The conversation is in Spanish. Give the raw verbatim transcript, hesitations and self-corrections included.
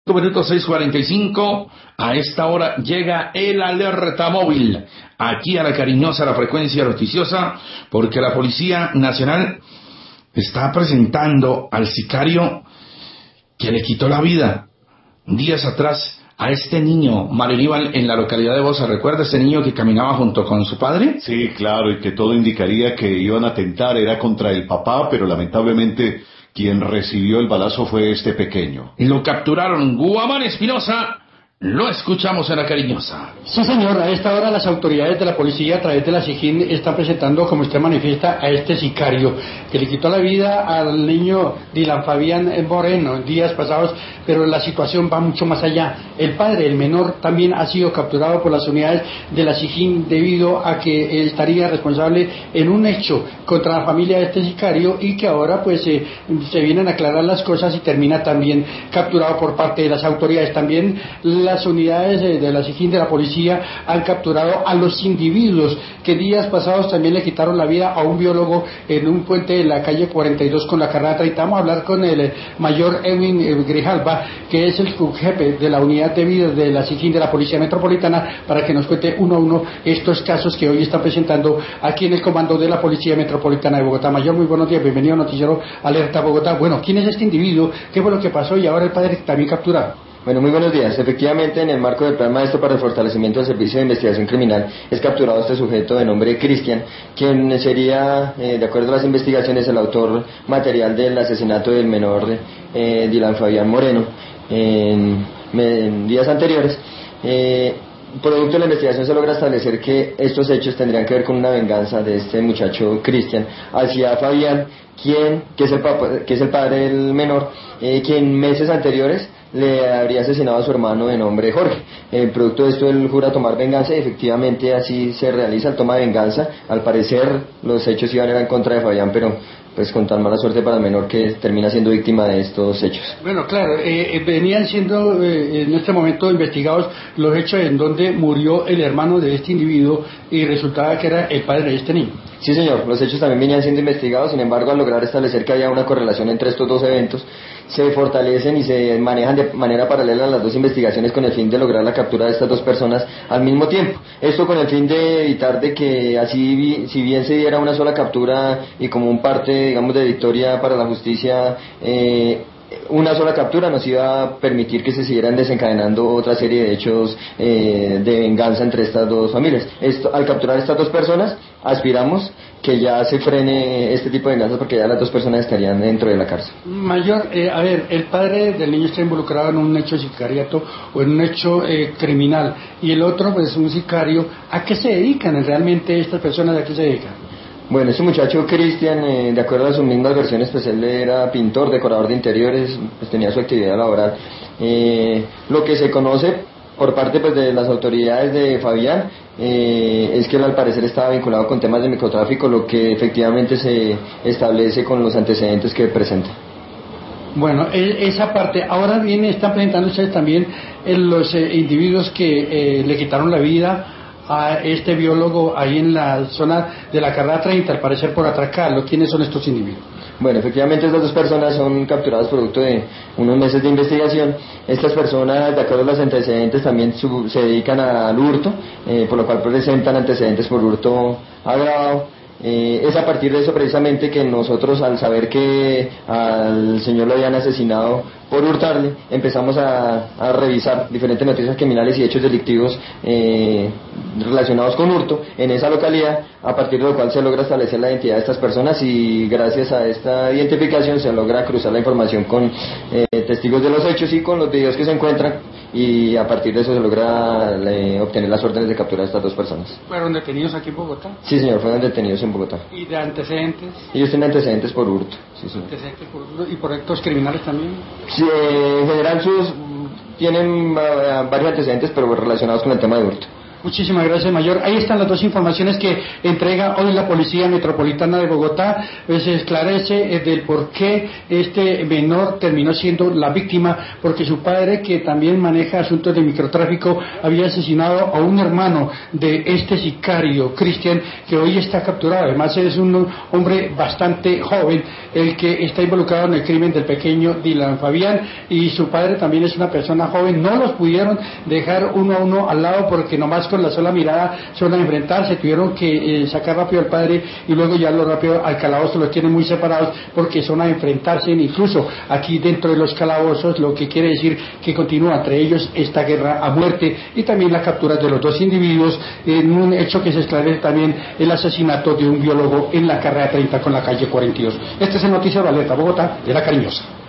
Minuto seis cuarenta y cinco, a esta hora llega el alerta móvil, aquí a La Cariñosa, la frecuencia noticiosa, porque la Policía Nacional está presentando al sicario que le quitó la vida días atrás a este niño, Mario Aníbal, en la localidad de Bosa. ¿Recuerda este niño que caminaba junto con su padre? Sí, claro, y que todo indicaría que iban a atentar, era contra el papá, pero lamentablemente quien recibió el balazo fue este pequeño. Lo capturaron. Guamán Espinosa, lo escuchamos en La Cariñosa. Sí, señor, a esta hora las autoridades de la policía a través de la SIJIN están presentando, como usted manifiesta, a este sicario que le quitó la vida al niño Dylan Fabián Moreno días pasados, pero la situación va mucho más allá. El padre, el menor, también ha sido capturado por las unidades de la SIJIN debido a que estaría responsable en un hecho contra la familia de este sicario y que ahora pues eh, se vienen a aclarar las cosas y termina también capturado por parte de las autoridades. También la Las unidades de, de la SIJIN de la policía han capturado a los individuos que días pasados también le quitaron la vida a un biólogo en un puente de la calle cuarenta y dos con la carrera treinta. Vamos a hablar con el mayor Edwin Grijalva, que es el subjefe de la unidad de vida de la SIJIN de la Policía Metropolitana, para que nos cuente uno a uno estos casos que hoy están presentando aquí en el comando de la Policía Metropolitana de Bogotá. Mayor, muy buenos días, bienvenido a Noticiero Alerta Bogotá. Bueno, ¿quién es este individuo? ¿Qué fue lo que pasó? Y ahora el padre también capturado. Bueno, muy buenos días. Efectivamente, en el marco del Plan Maestro para el Fortalecimiento del Servicio de Investigación Criminal, es capturado este sujeto de nombre Cristian, quien sería, eh, de acuerdo a las investigaciones, el autor material del asesinato del menor eh, Dylan Fabián Moreno en, en días anteriores. Eh, Producto de la investigación se logra establecer que estos hechos tendrían que ver con una venganza de este muchacho Cristian hacia Fabián, quien, que es el, papá, que es el padre del menor, eh, quien meses anteriores le habría asesinado a su hermano de nombre Jorge. El producto de esto él jura tomar venganza y efectivamente así se realiza el toma de venganza. Al parecer los hechos iban en contra de Fabián, pero pues con tan mala suerte para el menor que termina siendo víctima de estos hechos. Bueno, claro, eh, venían siendo eh, en este momento investigados los hechos en donde murió el hermano de este individuo y resultaba que era el padre de este niño. Sí, señor, los hechos también venían siendo investigados. Sin embargo, al lograr establecer que había una correlación entre estos dos eventos, se fortalecen y se manejan de manera paralela las dos investigaciones con el fin de lograr la captura de estas dos personas al mismo tiempo. Esto con el fin de evitar de que así, si bien se diera una sola captura y como un parte, digamos, de victoria para la justicia, eh, una sola captura nos iba a permitir que se siguieran desencadenando otra serie de hechos eh, de venganza entre estas dos familias. Esto, al capturar estas dos personas, aspiramos que ya se frene este tipo de venganzas porque ya las dos personas estarían dentro de la cárcel. Mayor, eh, a ver, el padre del niño está involucrado en un hecho de sicariato o en un hecho eh, criminal y el otro pues un sicario. ¿A qué se dedican realmente estas personas? ¿A qué se dedican? Bueno, este muchacho Cristian, eh, de acuerdo a sus mismas versiones, pues él era pintor, decorador de interiores, pues tenía su actividad laboral. Eh, lo que se conoce por parte pues de las autoridades de Fabián eh, es que él al parecer estaba vinculado con temas de microtráfico, lo que efectivamente se establece con los antecedentes que presenta. Bueno, esa parte, ahora viene, están presentando ustedes también los eh, individuos que eh, le quitaron la vida a este biólogo ahí en la zona de la carrera treinta, al parecer por atracarlo. ¿Quiénes son estos individuos? Bueno, efectivamente estas dos personas son capturadas producto de unos meses de investigación. Estas personas, de acuerdo a los antecedentes, también su, se dedican al hurto, eh, por lo cual presentan antecedentes por hurto agravado. Eh, es a partir de eso precisamente que nosotros, al saber que al señor lo habían asesinado por hurtarle, empezamos a, a revisar diferentes noticias criminales y hechos delictivos eh, relacionados con hurto en esa localidad, a partir de lo cual se logra establecer la identidad de estas personas y gracias a esta identificación se logra cruzar la información con eh, testigos de los hechos y con los videos que se encuentran, y a partir de eso se logra eh, obtener las órdenes de captura de estas dos personas. ¿Fueron detenidos aquí en Bogotá? Sí, señor, fueron detenidos en Bogotá. ¿Y de antecedentes? Ellos tienen antecedentes por hurto. Sí, señor. ¿Antecedentes por hurto y por actos criminales también? Sí, en general sus tienen uh, varios antecedentes, pero relacionados con el tema de hurto. Muchísimas gracias, mayor. Ahí están las dos informaciones que entrega hoy la Policía Metropolitana de Bogotá. Pues se esclarece eh, del por qué este menor terminó siendo la víctima, porque su padre, que también maneja asuntos de microtráfico, había asesinado a un hermano de este sicario, Cristian, que hoy está capturado. Además es un hombre bastante joven el que está involucrado en el crimen del pequeño Dylan Fabián, y su padre también es una persona joven. No los pudieron dejar uno a uno al lado porque nomás con la sola mirada son a enfrentarse, tuvieron que eh, sacar rápido al padre y luego ya lo rápido al calabozo, los tienen muy separados porque son a enfrentarse. Incluso aquí dentro de los calabozos, lo que quiere decir que continúa entre ellos esta guerra a muerte, y también la captura de los dos individuos en un hecho que se esclarece también el asesinato de un biólogo en la carrera treinta con la calle cuarenta y dos. Este es el noticiero de Alerta Bogotá de La Cariñosa.